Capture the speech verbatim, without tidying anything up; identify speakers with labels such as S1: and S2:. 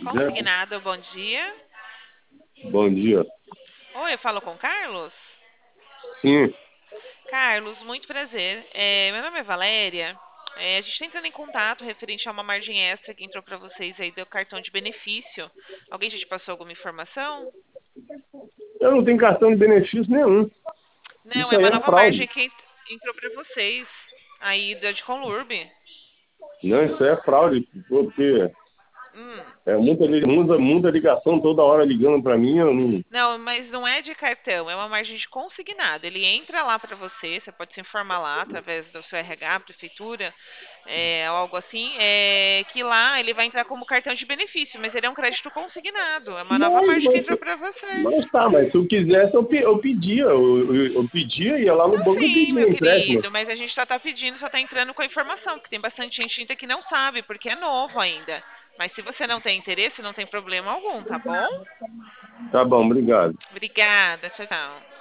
S1: Zé,
S2: Consignado, bom dia.
S1: bom dia.
S2: Oi, eu falo com o Carlos?
S1: Sim,
S2: Carlos, muito prazer. É, meu nome é Valéria. É, a gente está entrando em contato referente a uma margem extra que entrou para vocês aí do cartão de benefício. Alguém já te passou alguma informação?
S1: eu não tenho cartão de benefício nenhum.
S2: Não,
S1: Isso
S2: é
S1: aí
S2: uma
S1: é
S2: nova margem
S1: fraude.
S2: que ent- entrou para vocês aí da de Conlurb.
S1: Não, isso aí é fraude, porque
S2: Hum.
S1: é muita, li- muita, muita ligação toda hora ligando para mim. Eu não...
S2: Não, mas não é de cartão, é uma margem de consignado. Ele entra lá para você, você pode se informar lá através do seu R H, prefeitura, é, ou algo assim, é, que lá ele vai entrar como cartão de benefício, mas ele é um crédito consignado, é uma nova
S1: Mas,
S2: margem que
S1: mas,
S2: entrou para vocês.
S1: mas tá, mas se eu quisesse, eu, pe- eu pedia. Eu, eu, eu pedia, ia lá no
S2: Não,
S1: banco e
S2: sim, meu
S1: pedia empréstimo.
S2: querido, mas a gente só está pedindo, só está entrando com a informação, porque tem bastante gente ainda que não sabe, porque é novo ainda. Mas se você não tem interesse, não tem problema algum, tá bom?
S1: Tá bom, obrigado.
S2: Obrigada, tchau, tchau.